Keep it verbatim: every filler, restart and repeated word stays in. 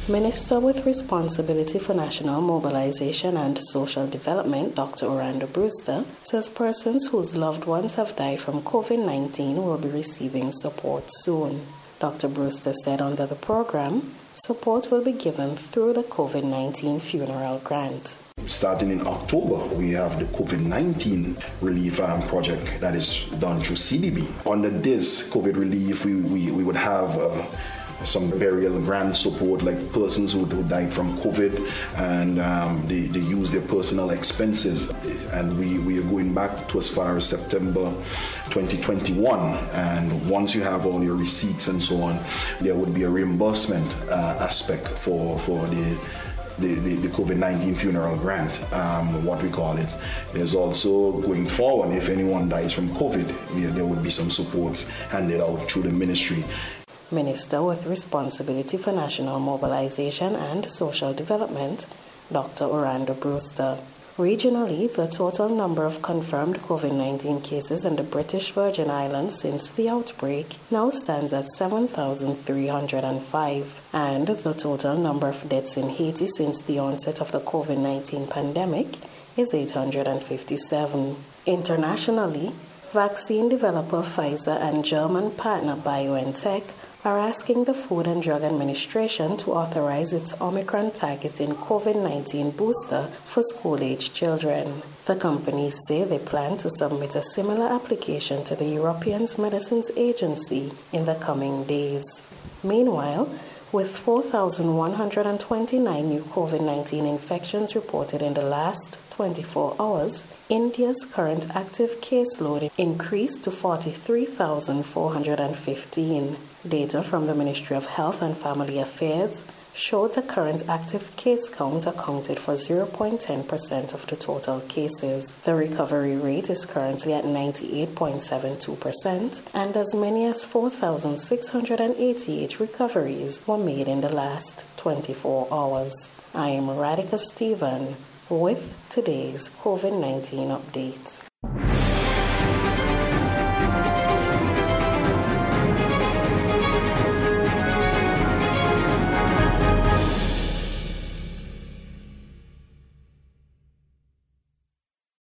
Minister with responsibility for national mobilization and social development, Doctor Orlando Brewster, says persons whose loved ones have died from COVID nineteen will be receiving support soon. Doctor Brewster said under the program, support will be given through the COVID nineteen funeral grant. Starting in October, we have the COVID nineteen relief um, project that is done through C D B. Under this COVID relief, we, we, we would have uh, some burial grant support, like persons who, who died from COVID, and um, they, they use their personal expenses. And we, we are going back to as far as September twenty twenty-one. And once you have all your receipts and so on, there would be a reimbursement uh, aspect for, for the The, the, the COVID nineteen funeral grant, um, what we call it. There's also, going forward, if anyone dies from COVID, there, there would be some supports handed out through the ministry. Minister with responsibility for national mobilization and social development, Doctor Orlando Brewster. Regionally, the total number of confirmed COVID nineteen cases in the British Virgin Islands since the outbreak now stands at seven thousand three hundred five, and the total number of deaths in Haiti since the onset of the COVID nineteen pandemic is eight hundred fifty-seven. Internationally, vaccine developer Pfizer and German partner BioNTech are asking the Food and Drug Administration to authorize its Omicron-targeting COVID nineteen booster for school-aged children. The companies say they plan to submit a similar application to the European Medicines Agency in the coming days. Meanwhile, with four thousand one hundred twenty-nine new COVID nineteen infections reported in the last twenty-four hours, India's current active caseload increased to forty-three thousand four hundred fifteen. Data from the Ministry of Health and Family Affairs showed the current active case count accounted for zero point one zero percent of the total cases. The recovery rate is currently at ninety-eight point seven two percent, and as many as four thousand six hundred eighty-eight recoveries were made in the last twenty-four hours. I am Radhika Stephen with today's COVID nineteen updates.